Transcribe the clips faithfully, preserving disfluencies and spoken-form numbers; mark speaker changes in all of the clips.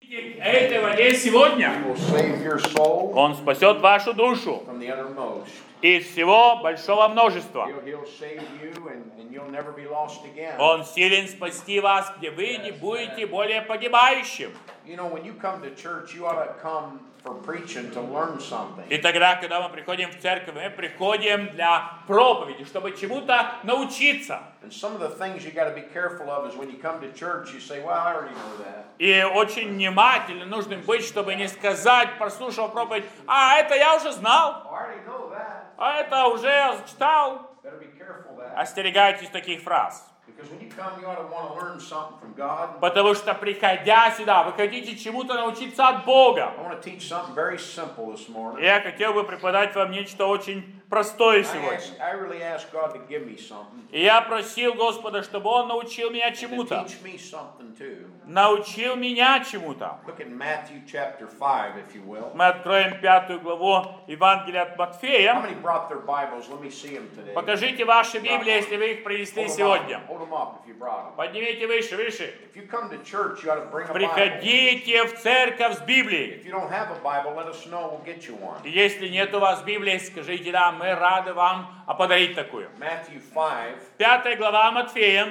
Speaker 1: Этой воде сегодня Он спасет вашу душу из всего большого множества. Он силен спасти вас, где вы не будете более погибающим. И тогда, когда мы приходим в церковь, мы приходим для проповеди, чтобы чему-то научиться. И очень внимательно нужно быть, чтобы не сказать, прослушав проповедь, а это я уже знал, а это уже читал. Остерегайтесь таких фраз. Потому что, приходя сюда, вы хотите чему-то научиться от Бога. Я хотел бы преподать вам нечто очень простое сегодня. И я просил Господа, чтобы Он научил меня чему-то. Научил меня чему-то. Мы откроем пятую главу Евангелия от Матфея. Покажите ваши Библии, если вы их принесли сегодня. Поднимите выше, выше. Приходите в церковь с Библией. Если нет у вас Библии, скажите, да, мы рады вам подарить такую. Пятая глава Матфея,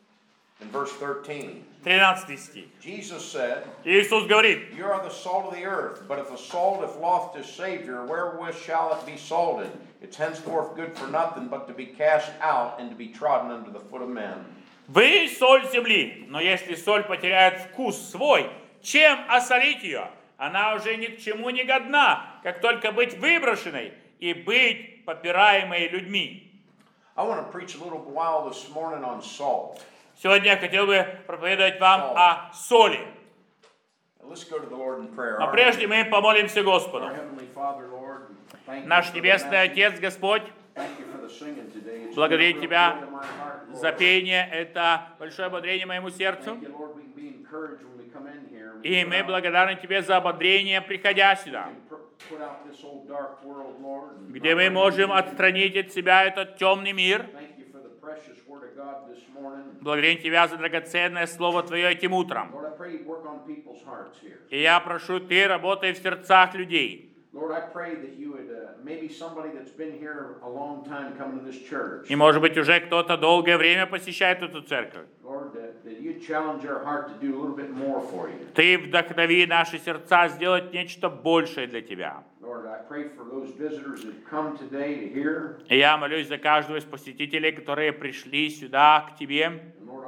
Speaker 1: тринадцатый стих. Иисус говорит: вы соль земли, но если соль потеряет вкус свой, чем осолить ее? Она уже ни к чему не годна, как только быть выброшенной и быть попираемой людьми. Сегодня я хотел бы проповедовать вам о соли. Но прежде мы помолимся Господу. Наш Небесный Отец, Господь, благодарю Тебя за пение. Это большое ободрение моему сердцу. И мы благодарны Тебе за ободрение, приходя сюда, где мы можем отстранить от себя этот темный мир. Благодарим Тебя за драгоценное Слово Твое этим утром. И я прошу, Ты работай в сердцах людей. И, может быть, уже кто-то долгое время посещает эту церковь. Ты вдохнови наши сердца сделать нечто большее для Тебя. И я молюсь за каждого из посетителей, которые пришли сюда к Тебе.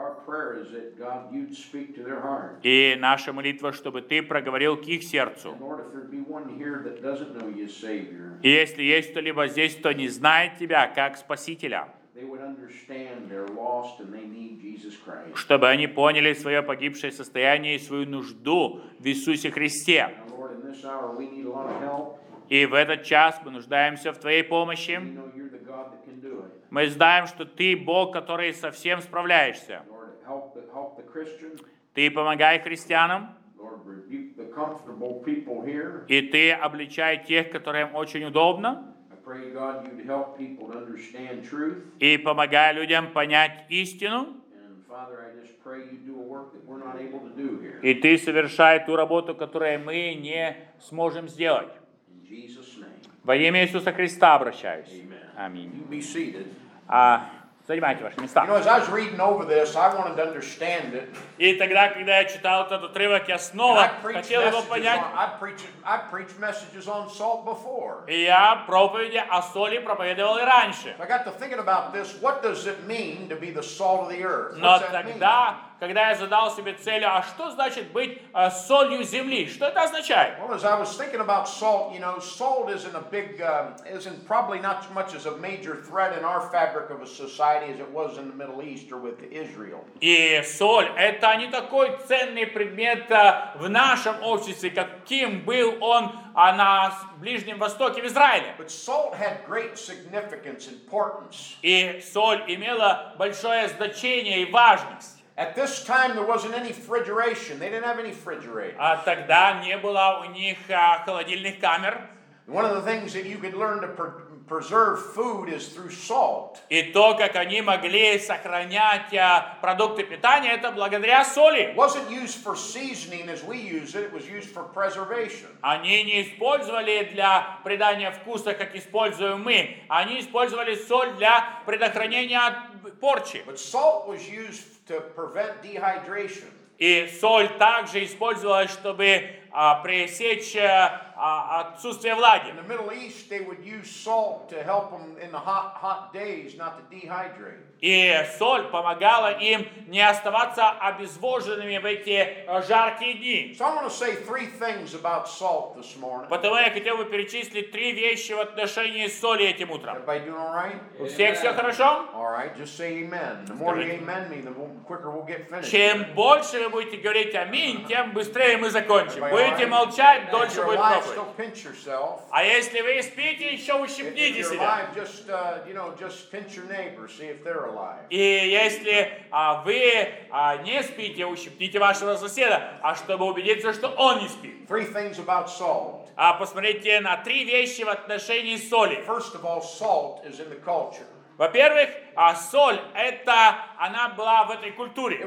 Speaker 1: И наша молитва, чтобы Ты проговорил к их сердцу. И если есть кто-либо здесь, кто не знает Тебя как Спасителя, чтобы они поняли свое погибшее состояние и свою нужду в Иисусе Христе. И в этот час мы нуждаемся в Твоей помощи. Мы знаем, что Ты Бог, который со всем справляешься. Ты помогай христианам. И Ты обличай тех, которым очень удобно. И помогай людям понять истину. И Ты совершай ту работу, которую мы не сможем сделать. Во имя Иисуса Христа обращаюсь. Аминь. А, занимайте ваши места. И тогда, когда я читал этот отрывок, я снова хотел его понять. И я проповеди о соли проповедовал и раньше. Но тогда, когда я задал себе цель, а что значит быть uh, солью земли? Что это означает?
Speaker 2: Well, as I was thinking about salt, you know, salt isn't a big, um, isn't probably not so much as a major threat in our fabric of a society as it was in the Middle East or with Israel.
Speaker 1: И соль – это не такой ценный предмет uh, в нашем обществе, каким был он uh, на Ближнем Востоке, в Израиле.
Speaker 2: But salt had great significance, importance.
Speaker 1: И соль имела большое значение и важность.
Speaker 2: At this time, there wasn't any refrigeration. They didn't have any refrigerators.
Speaker 1: А тогда не было у них а, холодильных камер.
Speaker 2: One of the things that you could learn to preserve food is through salt.
Speaker 1: И то, как они могли сохранять а, продукты питания, это благодаря соли.
Speaker 2: It wasn't used for seasoning as we use it, it was used for preservation.
Speaker 1: Они не использовали для придания вкуса, как используем мы. Они использовали соль для предохранения от порчи.
Speaker 2: But salt was used to prevent dehydration.
Speaker 1: И соль также использовалась, чтобы а, пресечь а, отсутствие влаги.
Speaker 2: In the Middle East, they would use salt to help them in the hot, hot days not to dehydrate.
Speaker 1: И соль помогала им не оставаться обезвоженными в эти жаркие дни.
Speaker 2: So I want to say three things about salt this morning.
Speaker 1: Потому я хотел бы перечислить три вещи в отношении соли этим утром.
Speaker 2: Everybody doing all right?
Speaker 1: У всех все хорошо?
Speaker 2: All right, just say amen. The more you amen me, the quicker we'll get finished.
Speaker 1: Чем больше вы будете говорить аминь, тем быстрее мы закончим. Будете молчать, дольше будет проповедь. А если вы спите, еще ущипните себя. И если а, вы а, не спите, ущипните вашего соседа, а чтобы убедиться, что он не спит. А посмотрите на три вещи в отношении соли. Во-первых, а соль, это, она была в этой культуре.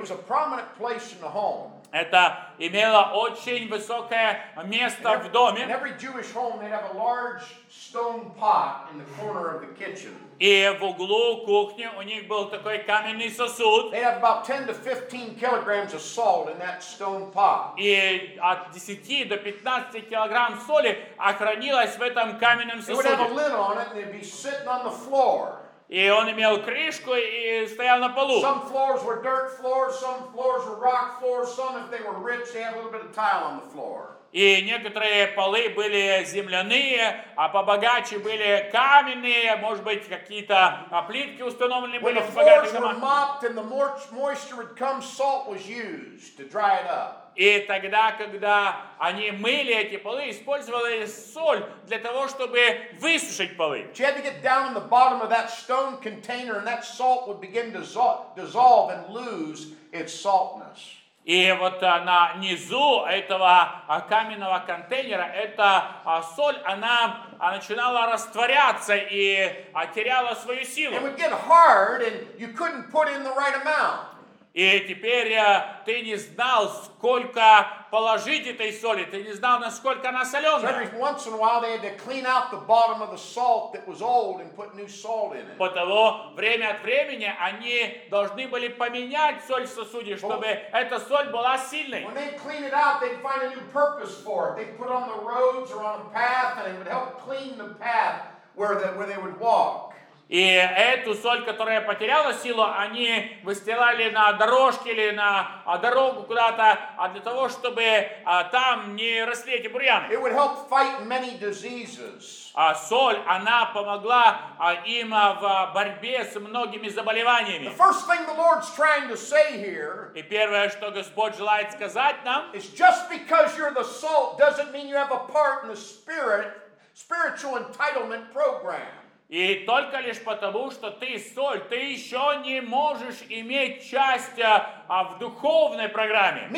Speaker 1: Это имело очень высокое место в доме. И в углу кухни у них был такой каменный сосуд. И от десяти до пятнадцати килограмм соли хранилось в этом каменном сосуде. И он имел крышку и стоял на полу.
Speaker 2: Some floors were dirt floors, some floors were rock floors, some if they were rich, they had a little bit of tile on the floor.
Speaker 1: И некоторые полы были земляные, а побогаче были каменные, может быть, какие-то плитки установлены были в богатых домах. И тогда, когда они мыли эти полы, использовали соль для того, чтобы высушить полы. И вот на низу этого каменного контейнера эта соль, она начинала растворяться и теряла свою силу. И теперь ты не знал, сколько положить этой соли, ты не знал, насколько она соленая. Потому время от времени они должны были поменять соль в сосуде, чтобы эта соль была сильной. И эту соль, которая потеряла силу, они выстилали на дорожке или на дорогу куда-то, а для того, чтобы а, там не росли эти бурьяны. А соль, она помогла а, им а, в борьбе с многими заболеваниями. И первое, что Господь желает сказать нам, и только лишь потому, что ты соль, ты еще не можешь иметь часть а, в духовной программе.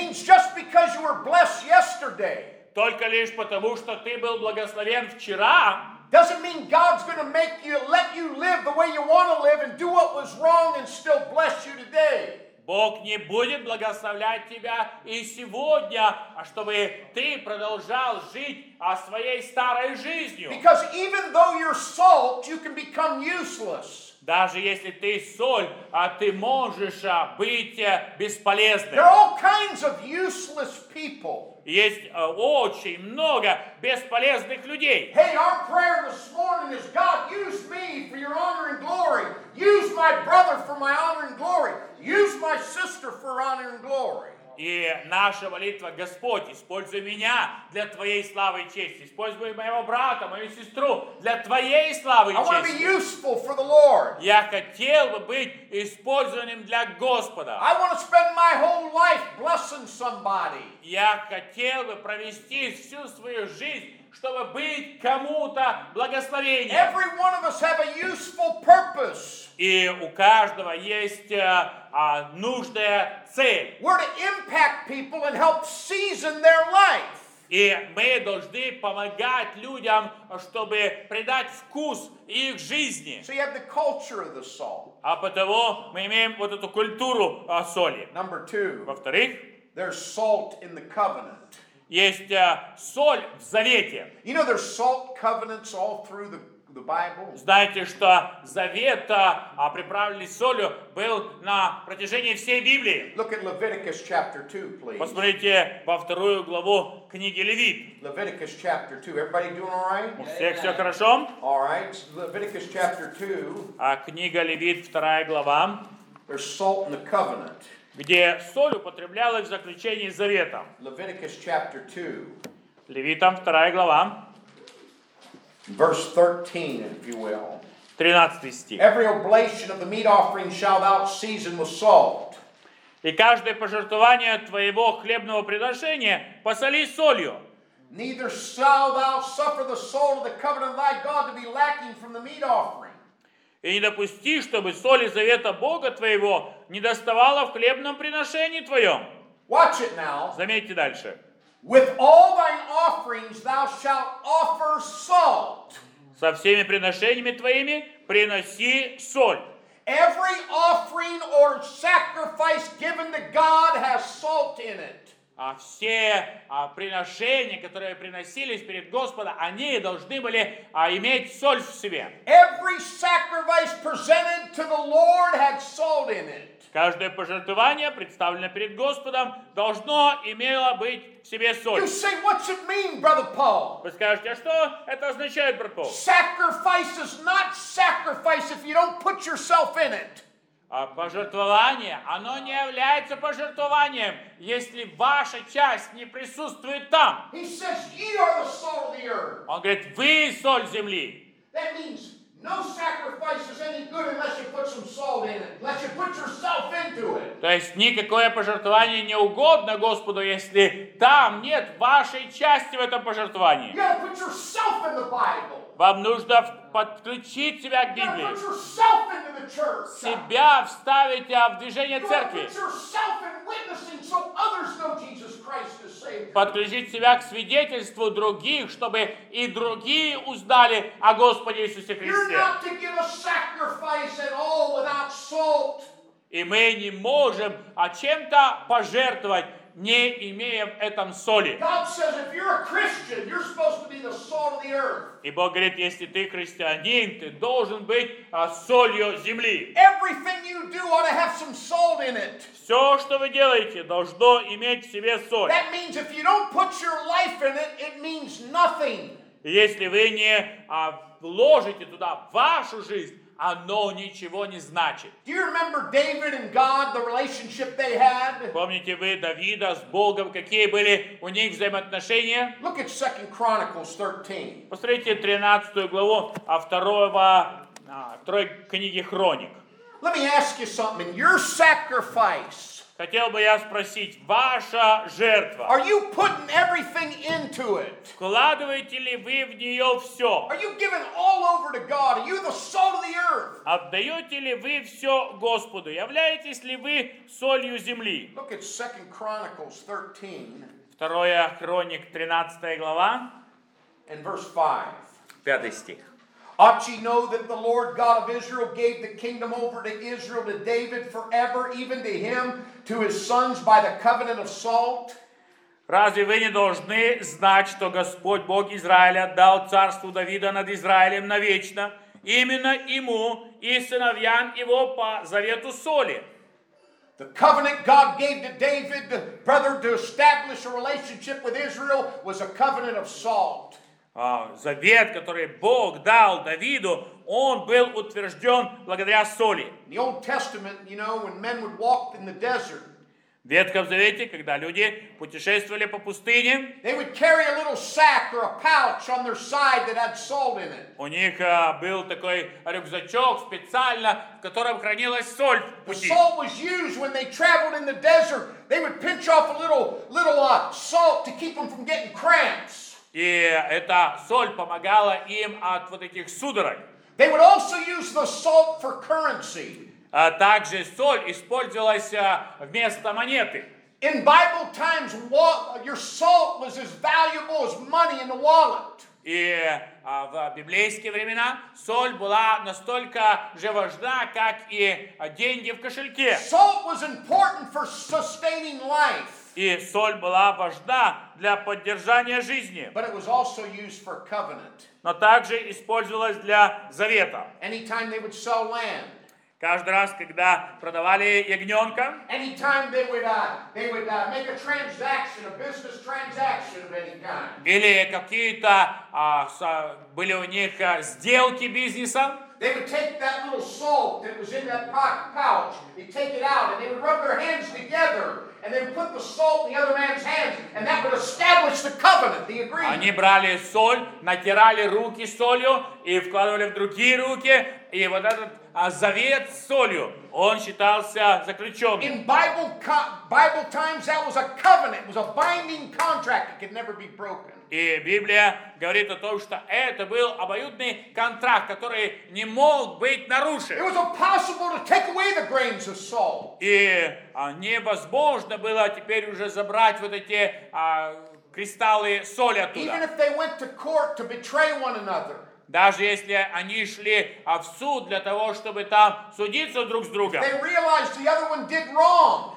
Speaker 1: Только лишь потому, что ты был благословен вчера,
Speaker 2: doesn't mean God's going to make you, let you live the way you want to live and do what was wrong and still bless you today.
Speaker 1: Бог не будет благословлять тебя и сегодня, а чтобы ты продолжал жить своей старой жизнью.
Speaker 2: Because even though you're salt, you can become useless.
Speaker 1: Даже если ты соль, а ты можешь быть бесполезным.
Speaker 2: There are all kinds of useless people.
Speaker 1: Есть очень много бесполезных людей.
Speaker 2: Hey, our prayer this morning is, God, use me for your honor and glory. Use my brother for my honor and glory. Use my sister for honor and glory.
Speaker 1: И наша молитва: Господь, используй меня для Твоей славы и чести. Используй моего брата, мою сестру для Твоей славы и чести. Я хотел бы быть использованным для Господа. Я хотел бы провести всю свою жизнь, чтобы быть кому-то благословением.
Speaker 2: Every one of us have a useful purpose.
Speaker 1: И у каждого есть а, а, нужная цель.
Speaker 2: We're to impact people and help season their life.
Speaker 1: И мы должны помогать людям, чтобы придать вкус их жизни.
Speaker 2: So you have the culture of the salt.
Speaker 1: А потому мы имеем вот эту культуру а, соли.
Speaker 2: Number two,
Speaker 1: Во-вторых,
Speaker 2: there's salt in the covenant.
Speaker 1: есть а, соль в завете.
Speaker 2: You know there's salt covenants all through the, the Bible.
Speaker 1: Знаете, что завет, а, приправленный солью, был на протяжении всей Библии.
Speaker 2: Look at Leviticus chapter two, please.
Speaker 1: Посмотрите во вторую главу книги Левит.
Speaker 2: Leviticus chapter two. Everybody doing all right?
Speaker 1: У всех все хорошо?
Speaker 2: All right. Leviticus chapter two.
Speaker 1: А книга Левит, вторая глава,
Speaker 2: There's salt in the covenant.
Speaker 1: где соль употреблялась в заключении завета.
Speaker 2: Leviticus chapter two.
Speaker 1: Левитам, вторая глава,
Speaker 2: Verse thirteen, if you will.
Speaker 1: тринадцатый стих.
Speaker 2: Every oblation of the meat offering shalt thou season with salt.
Speaker 1: «И каждое пожертвование твоего хлебного приношения посоли солью,
Speaker 2: Neither shalt thou suffer the salt of the covenant of thy God to be lacking from the meat offering.
Speaker 1: и не допусти, чтобы соли завета Бога твоего не доставала в хлебном приношении твоем».
Speaker 2: Watch it now.
Speaker 1: Заметьте дальше.
Speaker 2: With all thine offerings thou shalt offer salt.
Speaker 1: «Со всеми приношениями твоими приноси соль».
Speaker 2: Every offering or sacrifice given to God has salt in it.
Speaker 1: А все а, приношения, которые приносились перед Господом, они должны были а, иметь соль в себе.
Speaker 2: Every sacrifice presented to the Lord had salt in it.
Speaker 1: Каждое пожертвование, представленное перед Господом, должно имело быть в себе соль.
Speaker 2: You say, what's it mean, Brother Paul?
Speaker 1: Вы скажете, а что это означает, брат Пол?
Speaker 2: Sacrifice is not sacrifice if you don't put yourself in it.
Speaker 1: А пожертвование, оно не является пожертвованием, если ваша часть не присутствует там.
Speaker 2: He says, ye are the salt of the earth.
Speaker 1: Он говорит, вы соль земли.
Speaker 2: That means no sacrifice is any good unless you put some salt in it, unless you put yourself into it.
Speaker 1: То есть никакое пожертвование не угодно Господу, если там нет вашей части в этом пожертвовании.
Speaker 2: You gotta put yourself in the Bible.
Speaker 1: Вам нужно подключить себя к
Speaker 2: You gotta
Speaker 1: Библии.
Speaker 2: put yourself into the church.
Speaker 1: Себя вставить а, в движение
Speaker 2: You gotta
Speaker 1: церкви.
Speaker 2: put yourself in witnessing so others know Jesus Christ is Savior.
Speaker 1: Подключить себя к свидетельству других, чтобы и другие узнали о Господе Иисусе
Speaker 2: You're
Speaker 1: Христе.
Speaker 2: not to give a sacrifice at all without salt.
Speaker 1: И мы не можем а чем-то пожертвовать, не имея в этом соли.
Speaker 2: God says if you're a Christian, you're supposed to be the salt of the earth.
Speaker 1: И Бог говорит, если ты христианин, ты должен быть а, солью земли.
Speaker 2: Everything you do ought to have some salt in it.
Speaker 1: Все, что вы делаете, должно иметь в себе соль.
Speaker 2: That means if you don't put your life in it, it means nothing.
Speaker 1: И если вы не а, вложите туда вашу жизнь, оно ничего не значит.
Speaker 2: Do you remember David and God, the relationship they had?
Speaker 1: Помните вы Давида с Богом, какие были у них взаимоотношения?
Speaker 2: Look at Second Chronicles thirteen.
Speaker 1: Посмотрите тринадцатую главу а второго, а, второй книги Хроник.
Speaker 2: Let me ask you something. Your sacrifice,
Speaker 1: Хотел бы я спросить, ваша жертва,
Speaker 2: are you putting everything into it?
Speaker 1: вкладываете ли вы в нее все?
Speaker 2: Are you giving all over to God? Are you the salt of the earth?
Speaker 1: Отдаете ли вы все Господу? Являетесь ли вы солью земли?
Speaker 2: Look at Second Chronicles thirteen
Speaker 1: Второе Хроник, тринадцатая глава,
Speaker 2: and verse five.
Speaker 1: пятый стих.
Speaker 2: Ought ye know that the Lord God of Israel gave the kingdom over to Israel, to David forever, even to him, to his sons by the covenant of salt?
Speaker 1: Разве вы не должны знать, что Господь Бог Израиля дал царству Давида над Израилем навечно, именно ему и сыновьям его по завету соли?
Speaker 2: The covenant God gave to David, brother, to establish a relationship with Israel was a covenant of salt.
Speaker 1: Завет, который Бог дал Давиду, он был утвержден благодаря соли.
Speaker 2: In the Old Testament, you know, when men would walk in the desert,
Speaker 1: В Ветхом Завете, когда люди путешествовали по пустыне,
Speaker 2: they would carry a little sack or a pouch on their side that had salt in it.
Speaker 1: у них а, был такой рюкзачок специально, в котором хранилась соль в
Speaker 2: The
Speaker 1: пути.
Speaker 2: salt was used when they traveled in the desert. They would pinch off a little, little uh, salt to keep them from getting cramps.
Speaker 1: И эта соль помогала им от вот этих судорог.
Speaker 2: They would also use the salt for currency.
Speaker 1: А также соль использовалась а, вместо монеты.
Speaker 2: In Bible times, your salt was as valuable as money in the wallet.
Speaker 1: И а, в библейские времена соль была настолько же важна, как и а, деньги в кошельке.
Speaker 2: Salt was important for sustaining life.
Speaker 1: И соль была важна для поддержания жизни.
Speaker 2: But it was also used for covenant.
Speaker 1: Но также использовалась для завета.
Speaker 2: Anytime they would sell land.
Speaker 1: Каждый раз, когда продавали ягненка,
Speaker 2: anytime they would, uh, they would uh, make a transaction, a business transaction of any kind.
Speaker 1: Или какие-то а, с, были у них а, сделки бизнеса,
Speaker 2: they would take that little salt that was in that pouch, they'd take it out, and they would rub their hands together, and they would put the salt in the other man's hands, and that would establish the covenant, the agreement.
Speaker 1: Они брали соль, натирали руки солью и вкладывали в другие руки, и вот этот а, завет с солью, он считался заключенным.
Speaker 2: In Bible, Bible times, that was a covenant, it was a binding contract, it could never be broken.
Speaker 1: И Библия говорит о том, что это был обоюдный контракт, который не мог быть нарушен.
Speaker 2: It was impossible to take away the grains of salt.
Speaker 1: И а, невозможно было теперь уже забрать вот эти а, кристаллы соли оттуда.
Speaker 2: Even if they went to court to betray one another.
Speaker 1: Даже если они шли а, в суд для того, чтобы там судиться друг с другом.
Speaker 2: They realized the other one did wrong.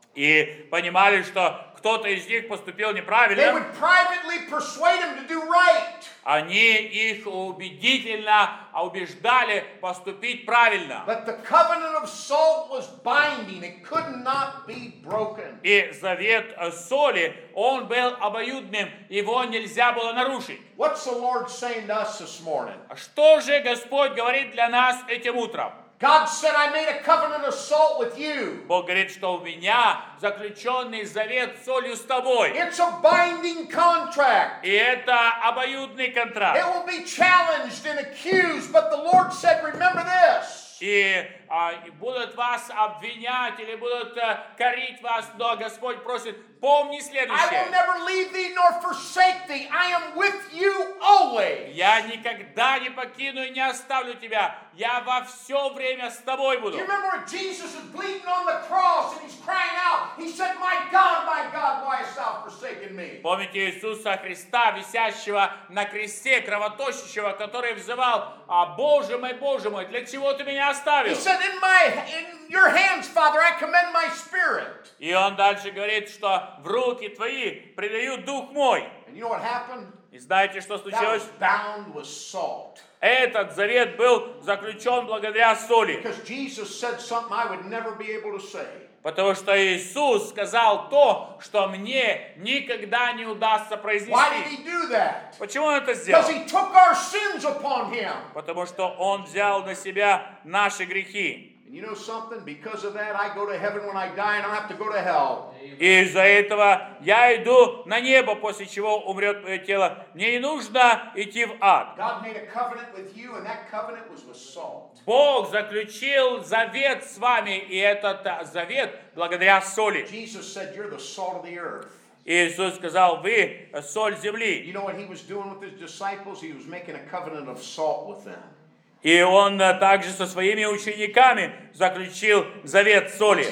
Speaker 1: И понимали, что кто-то из них поступил неправильно.
Speaker 2: They would privately persuade him to do right.
Speaker 1: Они их убедительно убеждали поступить правильно.
Speaker 2: But the covenant of salt was binding; it could not be broken.
Speaker 1: И завет соли, он был обоюдным, его нельзя было нарушить.
Speaker 2: What's the Lord saying to us this morning?
Speaker 1: Что же Господь говорит для нас этим утром?
Speaker 2: God said, I made a covenant of salt with you.
Speaker 1: Бог говорит, что у меня заключенный завет с солью с тобой.
Speaker 2: It's a binding contract.
Speaker 1: И это обоюдный контракт.
Speaker 2: It will be challenged and accused, but the Lord said, remember this.
Speaker 1: И а, будут вас обвинять или будут а, корить вас, но Господь просит, помни следующее.
Speaker 2: I will never leave thee nor forsake thee. I am with you always.
Speaker 1: Я никогда не покину и не оставлю тебя. Я во все время с тобой буду.
Speaker 2: Do you remember when Jesus is bleeding on the cross and he's crying out? He said, my God, my God, why hast thou forsaken me?
Speaker 1: Помните Иисуса Христа, висящего на кресте, кровоточащего, который взывал, а Боже мой, Боже мой, для чего ты меня оставил?
Speaker 2: He said, in my, in your hands, Father, I commend my spirit.
Speaker 1: И он дальше говорит, что в руки твои предаю дух мой.
Speaker 2: And you know what happened?
Speaker 1: И знаете, что случилось?
Speaker 2: That was bound with salt.
Speaker 1: Этот завет был заключен благодаря соли.
Speaker 2: Because Jesus said something I would never be able to say.
Speaker 1: Потому что Иисус сказал то, что мне никогда не удастся произнести.
Speaker 2: Why did he do that?
Speaker 1: Почему он это сделал?
Speaker 2: Because he took our sins upon him.
Speaker 1: Потому что он взял на себя наши грехи.
Speaker 2: You know something? Because of that, I go to heaven when I die, and I don't have to go to hell.
Speaker 1: И из-за этого я иду на небо, после чего умрет мое тело. Мне не нужно идти в ад.
Speaker 2: God made a covenant with you, and that covenant was with salt.
Speaker 1: Бог заключил завет с вами, и этот завет благодаря соли.
Speaker 2: Jesus said, "You're the salt of the earth."
Speaker 1: Иисус сказал, вы соль земли.
Speaker 2: You know what he was doing with his disciples? He was making a covenant of salt with them.
Speaker 1: И он также со своими учениками заключил завет соли.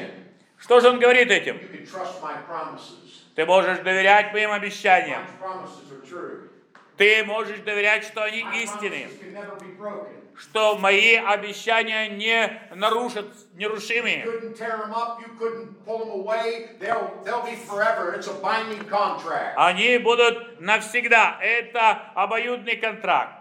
Speaker 1: Что же он говорит этим? Ты можешь доверять моим обещаниям. Ты можешь доверять, что они истинны. Что мои обещания не нарушат, нерушимые. Они будут навсегда. Это обоюдный контракт.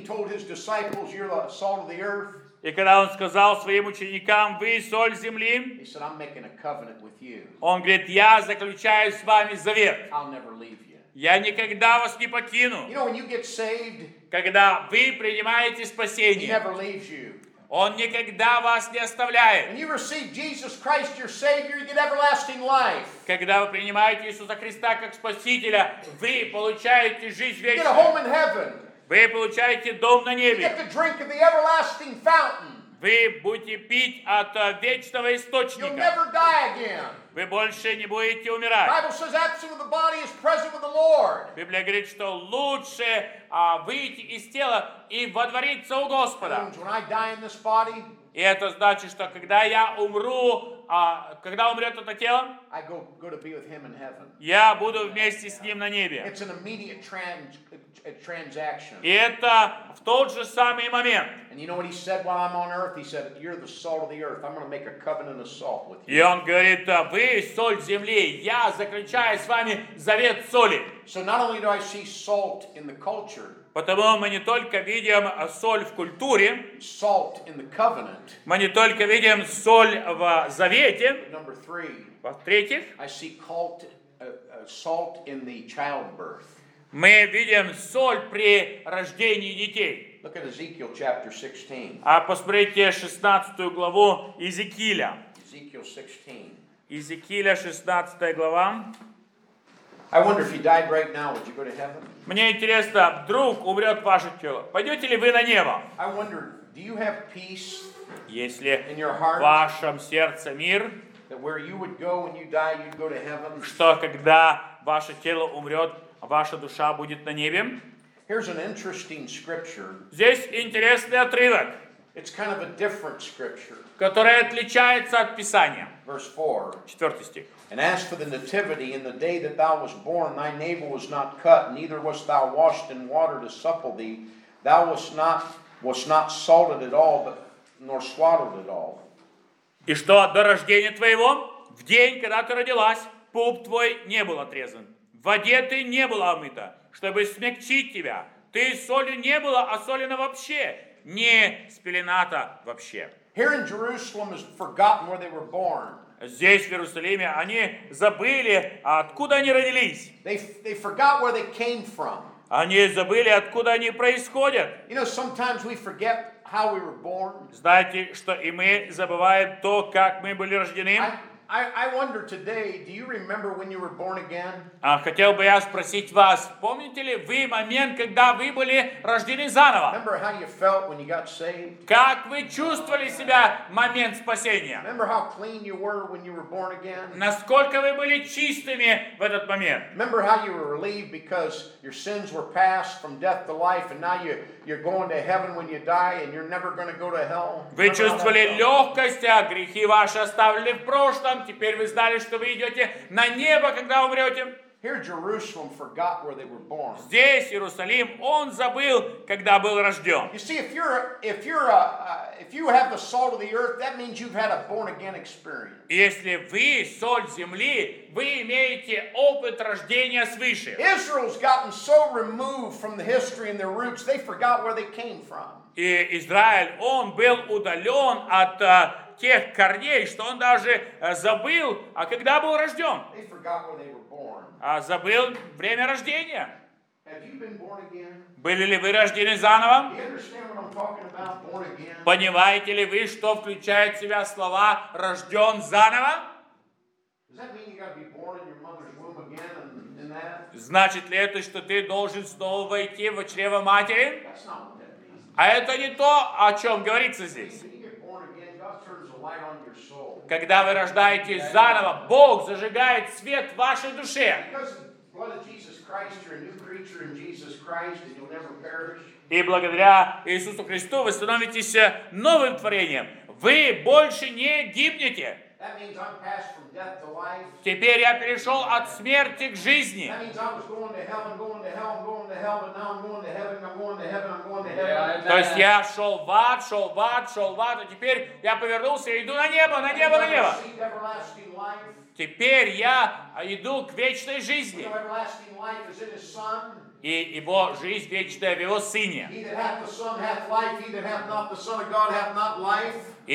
Speaker 1: И когда он сказал своим ученикам, вы соль земли, он говорит, я заключаю с вами завет. Я никогда вас не покину.
Speaker 2: You know, when you get saved,
Speaker 1: когда вы принимаете спасение,
Speaker 2: he never leaves you.
Speaker 1: Он никогда вас не оставляет.
Speaker 2: When you receive Jesus Christ, your Savior, you get everlasting life.
Speaker 1: Когда вы принимаете Иисуса Христа как Спасителя, вы получаете жизнь
Speaker 2: You get a home in
Speaker 1: вечную.
Speaker 2: heaven.
Speaker 1: Вы получаете дом на
Speaker 2: You
Speaker 1: небе.
Speaker 2: get to drink of the everlasting fountain.
Speaker 1: Вы будете пить от uh, вечного
Speaker 2: You'll
Speaker 1: источника.
Speaker 2: never die again.
Speaker 1: Вы больше не будете
Speaker 2: The
Speaker 1: умирать.
Speaker 2: Bible says, absent of the body is present with the Lord.
Speaker 1: Библия говорит, что лучше uh, выйти из тела и водвориться у Господа.
Speaker 2: When I die in this body,
Speaker 1: И это значит, что когда я умру а, когда умрет это тело,
Speaker 2: I go, go to be with him in heaven.
Speaker 1: я буду вместе с ним на небе.
Speaker 2: It's an immediate trans, a transaction.
Speaker 1: И это в тот же самый момент.
Speaker 2: And you know what he said while I'm on earth? He said, you're the salt of the earth. I'm going to make a covenant of salt with you.
Speaker 1: И он говорит, вы соль земли, я заключаю с вами завет соли.
Speaker 2: So not only do I see salt in the culture,
Speaker 1: Потому мы не только видим соль в культуре,
Speaker 2: salt in the covenant.
Speaker 1: мы не только видим соль в завете.
Speaker 2: Number three,
Speaker 1: В-третьих,
Speaker 2: I see cult, uh, uh, salt in the childbirth.
Speaker 1: мы видим соль при рождении детей.
Speaker 2: Look at Ezekiel chapter sixteen.
Speaker 1: А посмотрите шестнадцатую главу Иезекииля.
Speaker 2: Ezekiel sixteen.
Speaker 1: Иезекииля шестнадцатая глава.
Speaker 2: I wonder if you died right now, would you go to heaven?
Speaker 1: Мне интересно, вдруг умрет ваше тело, пойдете ли вы на небо?
Speaker 2: I wonder, do you have peace
Speaker 1: Если
Speaker 2: in your
Speaker 1: в
Speaker 2: heart
Speaker 1: вашем сердце мир,
Speaker 2: that where you would go when you die, you'd go to heaven?
Speaker 1: что когда ваше тело умрет, ваша душа будет на небе?
Speaker 2: Here's an interesting scripture.
Speaker 1: Здесь интересный отрывок,
Speaker 2: It's kind of a different scripture.
Speaker 1: который отличается от Писания.
Speaker 2: Verse four.
Speaker 1: Четвертый стих.
Speaker 2: And as for the nativity, in the day that thou wast born, thy navel was not cut, neither wast thou washed in water to supple thee. Thou wast not, wast not salted at all, but nor swaddled at all.
Speaker 1: И что до рождения твоего, в день, когда ты родилась, пуп твой не был отрезан. В воде ты не была омыта, чтобы смягчить тебя. Ты солью не была осолена вообще, не спелената вообще.
Speaker 2: Here in Jerusalem is forgotten where they were born.
Speaker 1: Здесь, в Иерусалиме, они забыли, откуда они родились.
Speaker 2: They, they forgot where they came from.
Speaker 1: Они забыли, откуда они происходят.
Speaker 2: You know, sometimes we forget how we were born.
Speaker 1: Знаете, что и мы забываем то, как мы были рождены.
Speaker 2: I, I, I wonder today, do you remember when you were born again?
Speaker 1: А хотел бы я спросить вас, помните ли вы момент, когда вы были рождены заново?
Speaker 2: Remember how you felt when you got saved?
Speaker 1: Как вы чувствовали себя в момент спасения?
Speaker 2: Remember how clean you were when you were born again?
Speaker 1: Насколько вы были чистыми в этот момент?
Speaker 2: Remember how you were relieved because your sins were passed from death to life, and now you, you're going to heaven when you die, and you're never going to go to hell?
Speaker 1: Вы чувствовали легкость, а грехи ваши оставили в прошлом. Теперь вы знали, что вы идете на небо, когда умрете.
Speaker 2: Here Jerusalem forgot where they were born.
Speaker 1: Здесь Иерусалим, он забыл, когда был рожден.
Speaker 2: You see, if you're if you're a, uh, if you have the salt of the earth, that means you've had a born again experience.
Speaker 1: Если вы соль земли, вы имеете опыт рождения свыше.
Speaker 2: Israel's gotten so removed from the history and their roots, they forgot where they came from.
Speaker 1: И Израиль, он был удален от а, тех корней, что он даже а, забыл, а когда был рожден.
Speaker 2: They forgot where they were born.
Speaker 1: А забыл время рождения.
Speaker 2: Have you been born again?
Speaker 1: Были ли вы рождены заново?
Speaker 2: Do you understand what I'm talking about, born again?
Speaker 1: Понимаете ли вы, что включает в себя слова «рожден заново»?
Speaker 2: Does that mean you got to be born in your mother's womb again and, and that?
Speaker 1: Значит ли это, что ты должен снова войти в чрево матери?
Speaker 2: That's not what that means.
Speaker 1: А это не то, о чем говорится здесь.
Speaker 2: When you get born again, God turns the light on your soul.
Speaker 1: Когда вы рождаетесь заново, Бог зажигает свет в вашей душе.
Speaker 2: Because of the blood of Jesus Christ, you're a new creature in Jesus Christ, and you'll never perish.
Speaker 1: И благодаря Иисусу Христу вы становитесь новым творением. Вы больше не гибнете.
Speaker 2: That means I'm passed from death to life.
Speaker 1: Теперь я перешел от смерти к жизни.
Speaker 2: That means I was going to hell and going to hell and going to hell, but now I'm going to heaven, I'm going to heaven, I'm going to heaven.
Speaker 1: То есть я шел в ад, шел в ад, шел в ад, а теперь я повернулся и иду на небо, на небо, на небо.
Speaker 2: Received everlasting life.
Speaker 1: Теперь я иду к вечной жизни.
Speaker 2: You know, everlasting life is in His Son.
Speaker 1: И его жизнь вечная в его Сыне.
Speaker 2: He that hath the Son hath life. He that hath not the Son of God hath not life.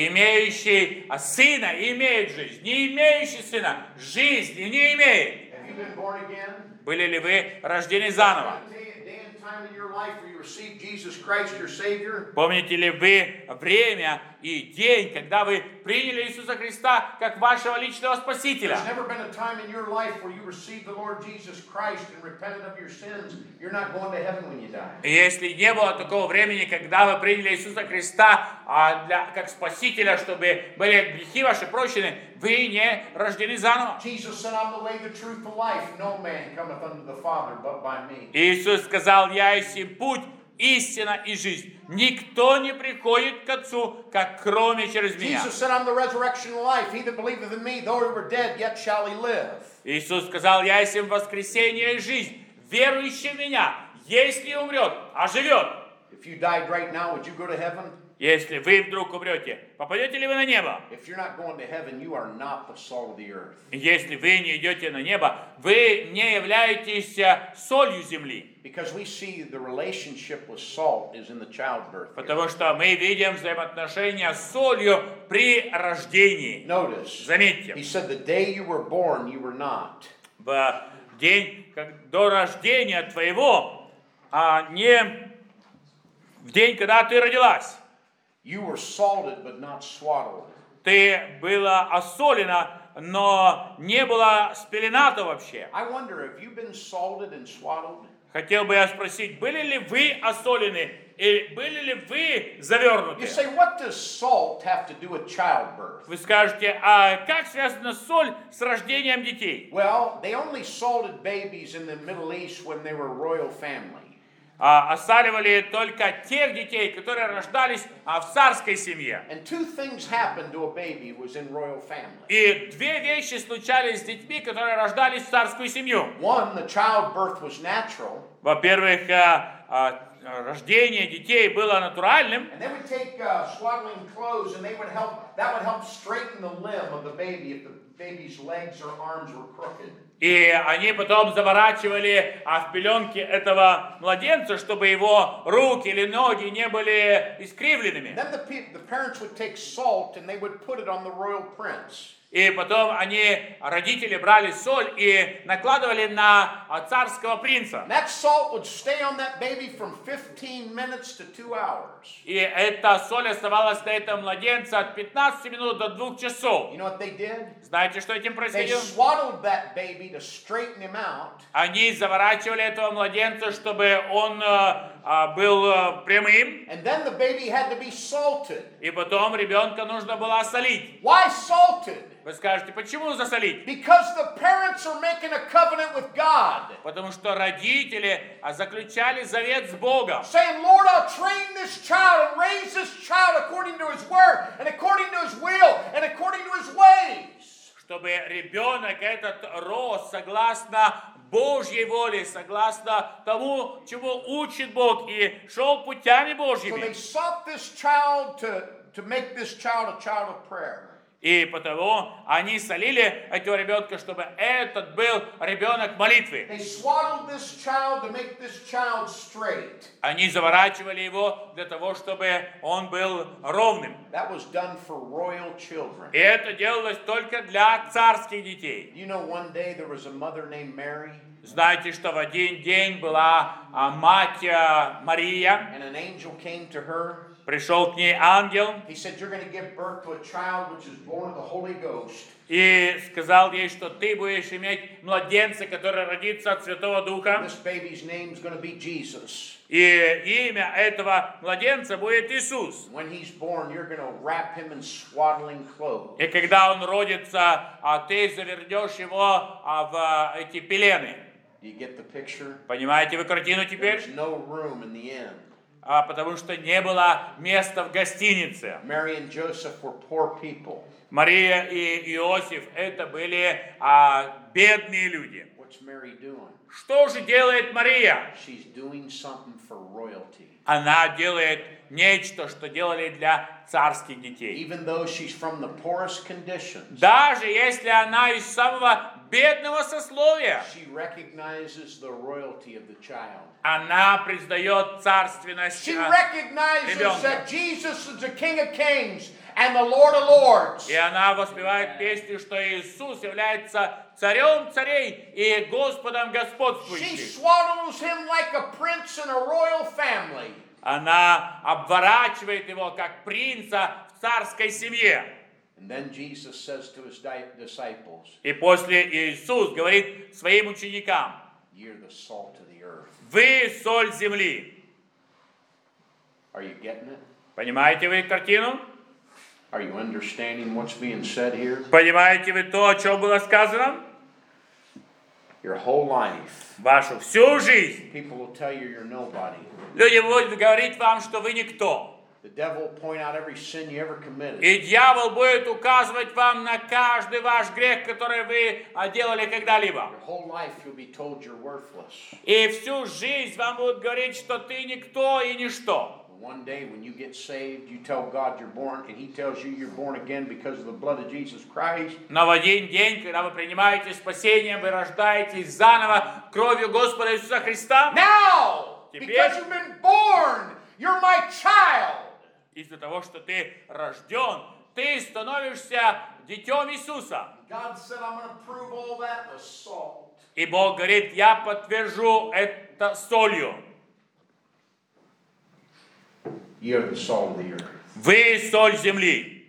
Speaker 1: Имеющий Сына имеет жизнь, не имеющий Сына жизни не имеет.
Speaker 2: Have you been born again?
Speaker 1: Были ли вы рождены заново?
Speaker 2: Day and time in your life where you received Jesus Christ, your Savior.
Speaker 1: Помните ли вы время и день, когда вы приняли Иисуса Христа как вашего личного Спасителя?
Speaker 2: There's never been a time in your life where you received the Lord Jesus Christ and repented of your sins. You're not going to heaven when you die.
Speaker 1: Если не было такого времени, когда вы приняли Иисуса Христа а для, как Спасителя, чтобы были грехи ваши прощены, вы не рождены заново.
Speaker 2: Jesus said, I'm the way, the truth, the life. No man cometh unto the Father but by me.
Speaker 1: Иисус сказал, я есть путь, истина и жизнь. Никто не приходит к Отцу, как кроме через меня.
Speaker 2: Jesus said, I'm the resurrection and life. He that believeth in me, though he were dead, yet shall he live.
Speaker 1: Иисус сказал, я есть воскресение и жизнь. Верующий в меня, если умрет, оживет.
Speaker 2: If you died right now, would you go to heaven?
Speaker 1: Если вы вдруг умрете, попадете ли вы на небо?
Speaker 2: If you're not going to heaven, you are not the salt of the earth.
Speaker 1: Если вы не идете на небо, вы не являетесь солью земли.
Speaker 2: Because we see the relationship with salt is in the childbirth.
Speaker 1: Потому что мы видим взаимоотношения с солью при рождении.
Speaker 2: Notice,
Speaker 1: заметьте,
Speaker 2: he said, the day you were born, you were not.
Speaker 1: В день как, до рождения твоего, а не в день, когда ты родилась.
Speaker 2: You were salted, but not swaddled.
Speaker 1: Ты была осолена, но не была спелената вообще.
Speaker 2: I wonder, have you been salted and swaddled?
Speaker 1: Хотел бы я спросить, были ли вы осолены и были ли вы завернуты?
Speaker 2: You say, what does salt have to do with childbirth?
Speaker 1: Вы скажете, а как связана соль с рождением детей?
Speaker 2: Well, they only salted babies in the Middle East when they were a royal family.
Speaker 1: А, осаливали только тех детей, которые рождались а, в царской семье.
Speaker 2: And two things happened to a baby who was in royal family.
Speaker 1: И две вещи случались с детьми, которые рождались в царскую семью.
Speaker 2: One, the childbirth was natural.
Speaker 1: Во-первых, а, а, рождение детей было натуральным.
Speaker 2: And they would take uh, swaddling clothes and they would help, that would help straighten the limb of the baby if the baby's legs or arms were crooked.
Speaker 1: И они потом заворачивали а, в пеленки этого младенца, чтобы его руки или ноги не были искривленными.
Speaker 2: Then the, pe- the parents would take salt and they would put it on the royal prince.
Speaker 1: И потом они, родители, брали соль и накладывали на а, царского принца.
Speaker 2: That salt would stay on that baby from fifteen minutes to two hours.
Speaker 1: И эта соль оставалась на этом младенце от пятнадцати минут до двух часов.
Speaker 2: You know what they did?
Speaker 1: Знаете, что этим
Speaker 2: They
Speaker 1: происходило?
Speaker 2: swaddled that baby to straighten him out.
Speaker 1: Они заворачивали этого младенца, чтобы он э, э, был э, прямым.
Speaker 2: And then the baby had to be salted.
Speaker 1: И потом ребенка нужно было осолить.
Speaker 2: Why salted?
Speaker 1: Вы скажете, почему засолить?
Speaker 2: Because the parents are making a covenant with God.
Speaker 1: Потому что родители а, заключали завет с Богом.
Speaker 2: Saying, Lord, I'll train this child and raise this child according to his word and according to his will and according to his ways.
Speaker 1: Чтобы ребенок этот рос согласно Божьей воле, согласно тому, чему учит Бог, и шел путями
Speaker 2: So
Speaker 1: Божьими.
Speaker 2: they sought this child to, to make this child a child of prayer.
Speaker 1: И потому они солили этого ребенка, чтобы этот был ребенок молитвы.
Speaker 2: They swaddled this child to make this child straight.
Speaker 1: Они заворачивали его для того, чтобы он был ровным.
Speaker 2: That was done for royal children.
Speaker 1: И это делалось только для царских детей.
Speaker 2: You know, one day there was a mother named Mary.
Speaker 1: Знаете, что в один день была а, мать а, Мария,
Speaker 2: And an angel came to her.
Speaker 1: пришел к ней ангел
Speaker 2: He said, you're going to give birth to a child which is born of the Holy Ghost.
Speaker 1: и сказал ей, что ты будешь иметь младенца, который родится от Святого Духа.
Speaker 2: This baby's name is going to be Jesus.
Speaker 1: И имя этого младенца будет Иисус.
Speaker 2: When he's born, you're going to wrap him in swaddling clothes.
Speaker 1: И когда он родится, а ты завернешь его а, в эти пелены.
Speaker 2: Do you get the picture?
Speaker 1: Понимаете вы картину теперь?
Speaker 2: There's no room in the inn.
Speaker 1: А, потому что не было места в гостинице.
Speaker 2: Mary and Joseph were poor people.
Speaker 1: Мария и Иосиф это были а, бедные люди.
Speaker 2: What's Mary doing?
Speaker 1: Что же делает Мария?
Speaker 2: She's doing something for royalty.
Speaker 1: Она делает нечто, что делали для царских детей.
Speaker 2: Even though she's from the poorest conditions,
Speaker 1: Даже если она из самого бедного сословия,
Speaker 2: she recognizes the royalty of the child.
Speaker 1: она признает царственность
Speaker 2: She
Speaker 1: а,
Speaker 2: recognizes
Speaker 1: ребенка.
Speaker 2: that Jesus is the King of Kings and the Lord of Lords.
Speaker 1: И она воспевает песню, что Иисус является царем царей и Господом
Speaker 2: She
Speaker 1: господствующим.
Speaker 2: swaddles him like a prince in a royal family.
Speaker 1: Она обворачивает его как принца в царской семье.
Speaker 2: And then Jesus says to his di- disciples,
Speaker 1: И после Иисус говорит своим ученикам:
Speaker 2: you're the salt of the earth.
Speaker 1: вы соль земли.
Speaker 2: Are you getting it?
Speaker 1: Понимаете вы картину?
Speaker 2: Are you understanding what's being said here?
Speaker 1: Понимаете вы то, о чем было сказано?
Speaker 2: Your whole life.
Speaker 1: Вашу всю жизнь.
Speaker 2: People will tell you you're nobody.
Speaker 1: Люди будут говорить вам, что вы никто.
Speaker 2: The devil will point out every sin you ever committed.
Speaker 1: И дьявол будет указывать вам на каждый ваш грех, который вы делали когда-либо.
Speaker 2: Your whole life you'll be told you're worthless.
Speaker 1: И всю жизнь вам будут говорить, что ты никто и ничто.
Speaker 2: One day when you get saved, you tell God you're born, and He tells you you're born again because of the blood of Jesus Christ.
Speaker 1: Но в один день, когда вы принимаете спасение, вы рождаетесь заново кровью Господа Иисуса Христа.
Speaker 2: Now,
Speaker 1: Теперь,
Speaker 2: because you've been born, you're my child.
Speaker 1: Из-за того, что ты рожден, ты становишься детем Иисуса.
Speaker 2: God said, I'm going to prove all that with salt.
Speaker 1: И Бог говорит, я подтвержу это солью.
Speaker 2: You're the salt of the earth.
Speaker 1: Вы соль земли.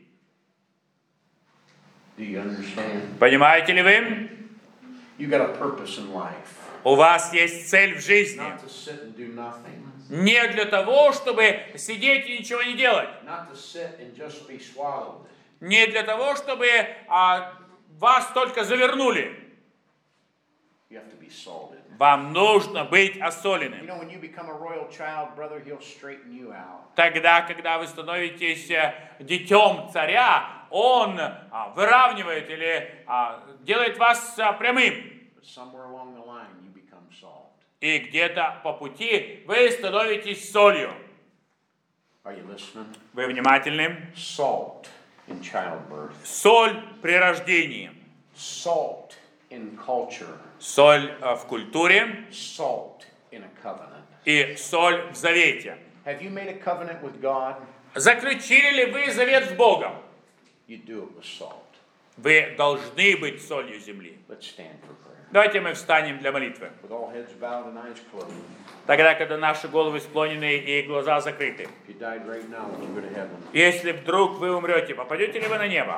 Speaker 2: Do you understand?
Speaker 1: Понимаете ли вы?
Speaker 2: You got a purpose in life.
Speaker 1: У вас есть цель в жизни.
Speaker 2: Not to sit and do nothing.
Speaker 1: Не для того, чтобы сидеть и ничего не делать.
Speaker 2: Not to sit and just be swallowed.
Speaker 1: Не для того, чтобы а, вас только завернули.
Speaker 2: You have to be salted.
Speaker 1: Вам нужно быть осоленным.
Speaker 2: You know, when you become a royal child, brother, he'll straighten you out.
Speaker 1: Тогда, когда вы становитесь детем царя, он а, выравнивает или а, делает вас а, прямым.
Speaker 2: But somewhere along the line, you become salt.
Speaker 1: И где-то по пути вы становитесь солью.
Speaker 2: Are you listening?
Speaker 1: Вы внимательны?
Speaker 2: Salt in childbirth.
Speaker 1: Соль при рождении.
Speaker 2: Salt in culture.
Speaker 1: Соль в культуре.
Speaker 2: Salt in a covenant.
Speaker 1: И соль в завете.
Speaker 2: Have you made a covenant with God?
Speaker 1: Заключили ли вы завет с Богом?
Speaker 2: You do it with salt.
Speaker 1: Вы должны быть солью земли.
Speaker 2: Let's stand for prayer.
Speaker 1: Давайте мы встанем для молитвы.
Speaker 2: With all heads bowed and eyes closed.
Speaker 1: Тогда, когда наши головы склонены и глаза закрыты.
Speaker 2: If you died right now, would you go to heaven?
Speaker 1: Если вдруг вы умрете, попадете ли вы на небо?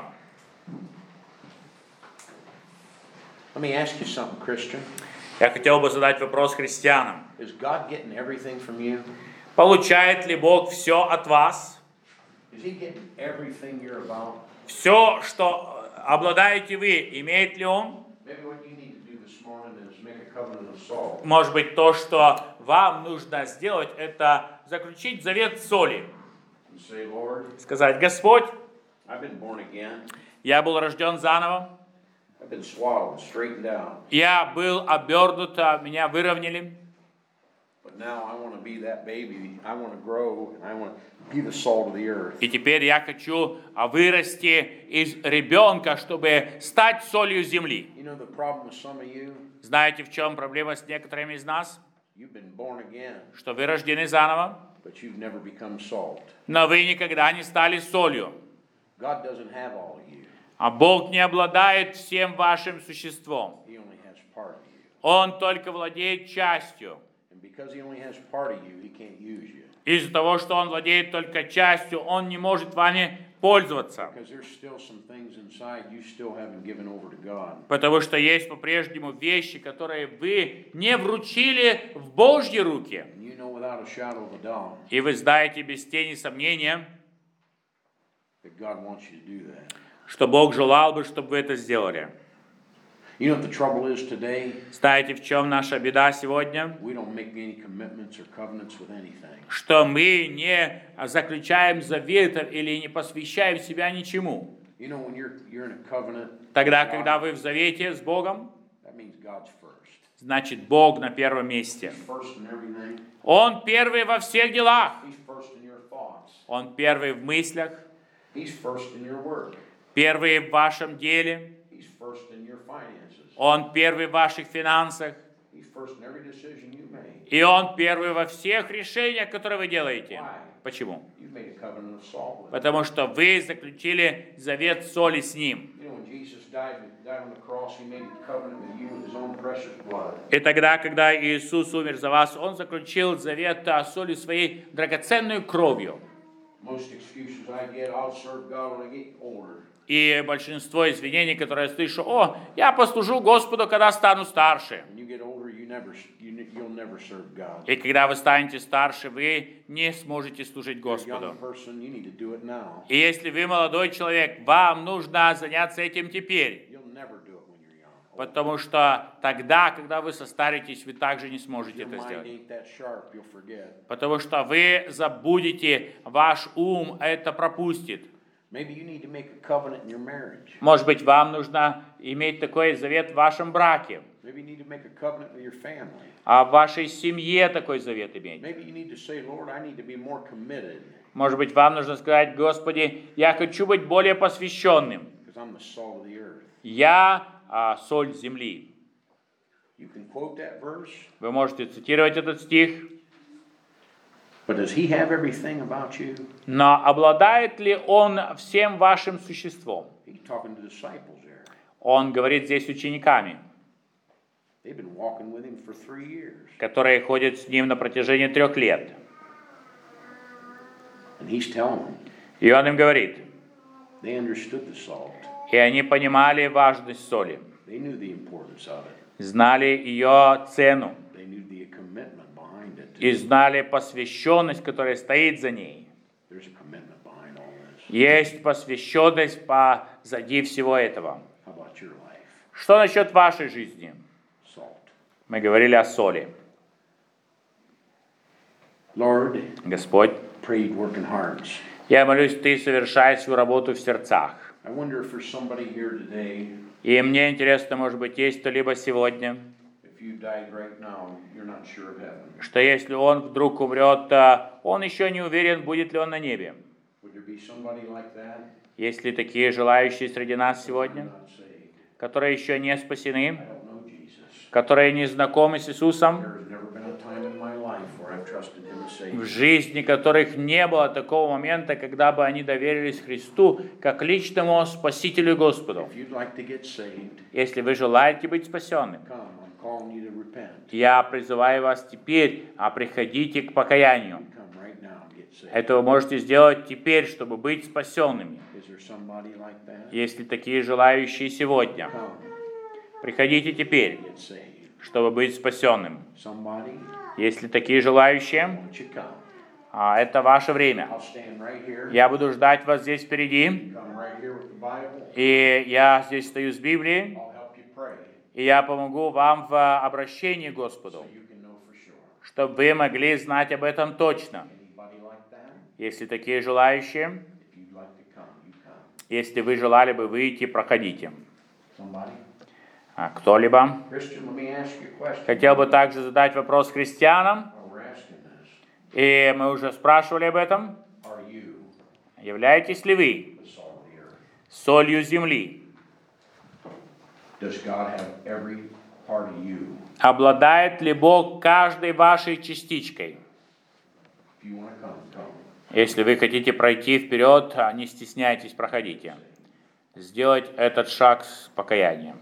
Speaker 2: Let me ask you something, Christian.
Speaker 1: Я хотел бы задать вопрос христианам.
Speaker 2: Is God getting everything from you?
Speaker 1: Получает ли Бог все от вас?
Speaker 2: Is He getting everything you're about?
Speaker 1: Все, что обладаете вы, имеет ли Он?
Speaker 2: Maybe what you need to do this morning is make a covenant of salt.
Speaker 1: Может быть, то, что вам нужно сделать, это заключить завет соли.
Speaker 2: And say, Lord,
Speaker 1: Сказать, Господь,
Speaker 2: I've been born again.
Speaker 1: я был рожден заново.
Speaker 2: I've been swaddled, straightened out.
Speaker 1: Я был обернут, меня выровняли.
Speaker 2: But now I want to be that baby. I want to grow, and I want to be the salt of the earth.
Speaker 1: И теперь я хочу вырасти из ребенка, чтобы стать солью земли.
Speaker 2: You know the problem with some of you?
Speaker 1: Знаете, в чем проблема с некоторыми из нас?
Speaker 2: You've been born again,
Speaker 1: Что вы рождены заново,
Speaker 2: but you've never become salt.
Speaker 1: но вы никогда не стали солью.
Speaker 2: God doesn't have all of you.
Speaker 1: А Бог не обладает всем вашим существом.
Speaker 2: He only has part of you.
Speaker 1: Он только владеет частью.
Speaker 2: And because He only has part of you, He can't use you.
Speaker 1: Из-за того, что Он владеет только частью, Он не может вами пользоваться.
Speaker 2: Because there's still some things inside you still haven't given over to God.
Speaker 1: Потому что есть по-прежнему вещи, которые вы не вручили в Божьи руки.
Speaker 2: And you know without a shadow of a doubt
Speaker 1: И вы знаете без тени сомнения,
Speaker 2: that God wants you to do that.
Speaker 1: что Бог желал бы, чтобы вы это сделали.
Speaker 2: You know what the trouble is today?
Speaker 1: Знаете, в чем наша беда сегодня?
Speaker 2: We don't make any commitments or covenants with anything.
Speaker 1: Что мы не заключаем заветов или не посвящаем себя ничему.
Speaker 2: You know when you're you're in a covenant,
Speaker 1: Тогда, когда вы в завете с Богом,
Speaker 2: that means God's first.
Speaker 1: значит, Бог на первом месте.
Speaker 2: He's first in everything.
Speaker 1: Он первый во всех делах.
Speaker 2: He's first in your thoughts.
Speaker 1: Он первый в мыслях,
Speaker 2: He's first in your work.
Speaker 1: первый в вашем деле.
Speaker 2: He's first in your finances.
Speaker 1: Он первый в ваших финансах.
Speaker 2: He's first in every decision you make.
Speaker 1: И Он первый во всех решениях, которые вы делаете. Почему?
Speaker 2: You've made a covenant of salt with Him.
Speaker 1: Потому что вы заключили завет соли с Ним.
Speaker 2: You know when Jesus died, died on the cross, He made a covenant with you with His own precious blood.
Speaker 1: И тогда, когда Иисус умер за вас, Он заключил завет соли своей драгоценной кровью.
Speaker 2: Most excuses I get, I'll serve God when I get older.
Speaker 1: И большинство извинений, которые я слышу, о, я послужу Господу, когда стану старше.
Speaker 2: When you get older, you never, you, you'll never serve God.
Speaker 1: И когда вы станете старше, вы не сможете служить
Speaker 2: You're a
Speaker 1: Господу.
Speaker 2: young person, you need to do it now.
Speaker 1: И если вы молодой человек, вам нужно заняться этим теперь.
Speaker 2: You'll never do it when you're young.
Speaker 1: Потому что тогда, когда вы состаритесь, вы также не сможете
Speaker 2: Your
Speaker 1: это
Speaker 2: mind
Speaker 1: сделать.
Speaker 2: ain't that sharp, you'll forget.
Speaker 1: Потому что вы забудете, ваш ум это пропустит.
Speaker 2: Maybe you need to make a covenant in your marriage.
Speaker 1: Может быть, вам нужно иметь такой завет в вашем браке,
Speaker 2: Maybe you need to make a covenant with your family.
Speaker 1: а в вашей семье такой завет иметь.
Speaker 2: Maybe you need to say, Lord, I need to be more committed
Speaker 1: Может быть, вам нужно сказать: Господи, я хочу быть более посвященным.
Speaker 2: because I'm the salt of the earth.
Speaker 1: Я а, соль земли.
Speaker 2: You can quote that verse,
Speaker 1: Вы можете цитировать этот стих.
Speaker 2: but does he have everything about you?
Speaker 1: Но обладает ли он всем вашим существом?
Speaker 2: He's talking to disciples there.
Speaker 1: Он говорит здесь с учениками,
Speaker 2: They've been walking with him for three years.
Speaker 1: которые ходят с ним на протяжении трех лет.
Speaker 2: And he's telling them,
Speaker 1: И он им говорит,
Speaker 2: they understood the salt.
Speaker 1: и они понимали важность соли,
Speaker 2: They knew the importance of it.
Speaker 1: знали ее цену
Speaker 2: They knew the commitment behind it.
Speaker 1: и знали посвященность, которая стоит за ней.
Speaker 2: There's a commitment behind all this.
Speaker 1: Есть посвященность позади всего этого.
Speaker 2: How about your life?
Speaker 1: Что насчет вашей жизни?
Speaker 2: Salt.
Speaker 1: Мы говорили о соли.
Speaker 2: Lord,
Speaker 1: Господь,
Speaker 2: pray you'd work in hearts.
Speaker 1: я молюсь, Ты совершай свою работу в сердцах.
Speaker 2: I wonder if there's somebody here today,
Speaker 1: И мне интересно, может быть, есть кто-либо сегодня,
Speaker 2: if you died right now, you're not sure of heaven.
Speaker 1: что если он вдруг умрет, а он еще не уверен, будет ли он на небе.
Speaker 2: Would there be somebody like that?
Speaker 1: Есть ли такие желающие среди нас
Speaker 2: You're
Speaker 1: сегодня,
Speaker 2: not saved.
Speaker 1: которые еще не
Speaker 2: I
Speaker 1: спасены,
Speaker 2: don't know Jesus.
Speaker 1: которые не знакомы с Иисусом,
Speaker 2: There has never been a time in my life where I've trusted him as Savior.
Speaker 1: в жизни которых не было такого момента, когда бы они доверились Христу как личному Спасителю и Господу.
Speaker 2: If you'd like to get saved,
Speaker 1: Если вы желаете быть спасенным,
Speaker 2: come. I'm calling you to repent.
Speaker 1: я призываю вас теперь, а приходите к покаянию.
Speaker 2: Come right now and get saved.
Speaker 1: Это вы можете сделать теперь, чтобы быть спасенными.
Speaker 2: Is there somebody like that?
Speaker 1: Если такие желающие сегодня,
Speaker 2: Come,
Speaker 1: приходите теперь,
Speaker 2: get saved.
Speaker 1: чтобы быть спасенным.
Speaker 2: Somebody,
Speaker 1: Если такие желающие,
Speaker 2: won't you come?
Speaker 1: а это ваше время.
Speaker 2: I'll stand right here.
Speaker 1: Я буду ждать вас здесь впереди,
Speaker 2: Come right here with the Bible.
Speaker 1: и я здесь стою с Библией,
Speaker 2: I'll help you pray
Speaker 1: и я помогу вам в обращении к Господу,
Speaker 2: so you can know for sure.
Speaker 1: чтобы вы могли знать об этом точно.
Speaker 2: Anybody like that?
Speaker 1: Если такие желающие,
Speaker 2: If you'd like to come, you come.
Speaker 1: если вы желали бы выйти, проходите.
Speaker 2: Somebody?
Speaker 1: А кто-либо
Speaker 2: Christian, let me ask you a question.
Speaker 1: хотел бы также задать вопрос христианам,
Speaker 2: While we're asking this,
Speaker 1: и мы уже спрашивали об этом.
Speaker 2: are you
Speaker 1: Являетесь ли вы
Speaker 2: the salt of the earth?
Speaker 1: солью земли?
Speaker 2: Does God have every part of you?
Speaker 1: Обладает ли Бог каждой вашей частичкой?
Speaker 2: If you want to come, come.
Speaker 1: Если вы хотите пройти вперед, а не стесняйтесь, проходите. Сделать этот шаг с покаянием.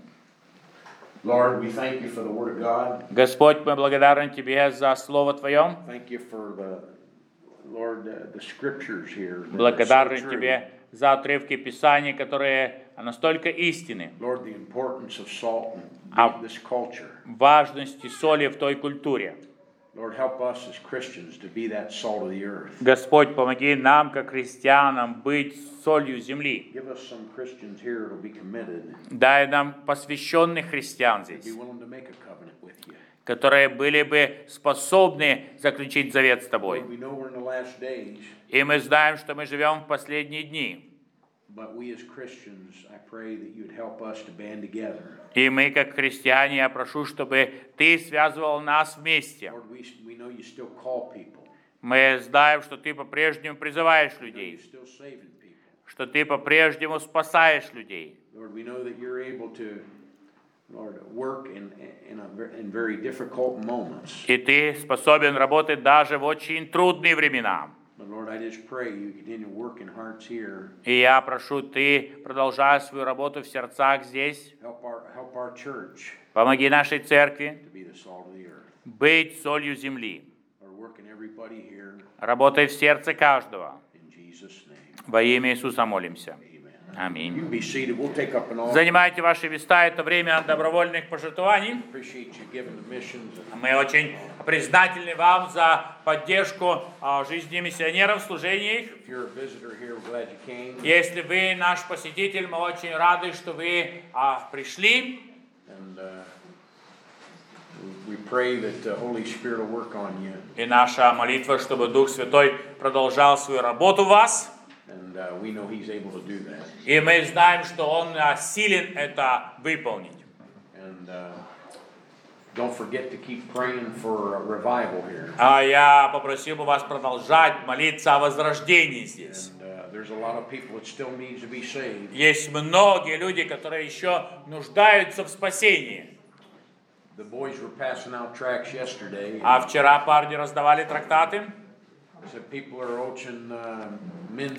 Speaker 2: Lord, we thank you for the Word of God.
Speaker 1: Господь, мы благодарны Тебе за Слово Твое.
Speaker 2: Thank you for the, Lord, uh, the scriptures here. that are
Speaker 1: Благодарны
Speaker 2: so true.
Speaker 1: Тебе за отрывки Писания, которые настолько истинны.
Speaker 2: Lord, the importance of salt in
Speaker 1: А-
Speaker 2: this culture.
Speaker 1: Важности соли в той культуре.
Speaker 2: Lord, help us as Christians to be that salt of the earth.
Speaker 1: Господь, помоги нам, как христианам, быть солью земли.
Speaker 2: Give us some Christians here who will be committed,
Speaker 1: Дай нам посвященных христиан
Speaker 2: be
Speaker 1: здесь,
Speaker 2: willing to make a covenant with you.
Speaker 1: которые были бы способны заключить завет с Тобой.
Speaker 2: Lord, we know we're in the last days,
Speaker 1: И мы знаем, что мы живем в последние дни.
Speaker 2: but we as Christians, I pray that you'd help us to band together.
Speaker 1: И мы, как христиане, я прошу, чтобы Ты связывал нас вместе.
Speaker 2: Lord, we, we know you still call people.
Speaker 1: Мы знаем, что Ты по-прежнему призываешь
Speaker 2: We know you're
Speaker 1: людей,
Speaker 2: still saving people.
Speaker 1: что Ты по-прежнему спасаешь людей.
Speaker 2: Lord, we know that you're able to, Lord, work in, in, a, ver- in very difficult moments.
Speaker 1: И Ты способен работать даже в очень трудные времена.
Speaker 2: But Lord, I just pray you continue to work in hearts here.
Speaker 1: И я прошу, Ты продолжай свою работу в сердцах здесь.
Speaker 2: Help our, help our church
Speaker 1: Помоги нашей церкви
Speaker 2: to be the salt of the earth.
Speaker 1: быть солью земли.
Speaker 2: Lord, work in everybody here.
Speaker 1: Работай в сердце каждого.
Speaker 2: In Jesus' name.
Speaker 1: Во имя Иисуса молимся.
Speaker 2: Amen. You
Speaker 1: Аминь.
Speaker 2: can be seated. We'll take up an offering.
Speaker 1: Занимайте ваши места. Это время добровольных пожертвований.
Speaker 2: Appreciate you giving the missions.
Speaker 1: Мы очень признательны вам за поддержку а, жизни миссионеров, служения их.
Speaker 2: If you're a visitor here, we're glad you came.
Speaker 1: Если вы наш посетитель, мы очень рады, что вы а, пришли.
Speaker 2: And And uh, we pray that the Holy Spirit will work on you.
Speaker 1: И наша молитва, чтобы Дух Святой продолжал свою работу в вас.
Speaker 2: And uh, we know He's able to do that.
Speaker 1: И мы знаем, что Он силен это выполнить.
Speaker 2: And uh, don't forget to keep praying for a revival here.
Speaker 1: А я попросил бы вас продолжать молиться о возрождении здесь.
Speaker 2: And uh, there's a lot of people that still needs to be saved.
Speaker 1: Есть многие люди, которые еще нуждаются в спасении.
Speaker 2: The boys were passing out tracts yesterday.
Speaker 1: А вчера парни раздавали трактаты.
Speaker 2: Said people are watching uh, men's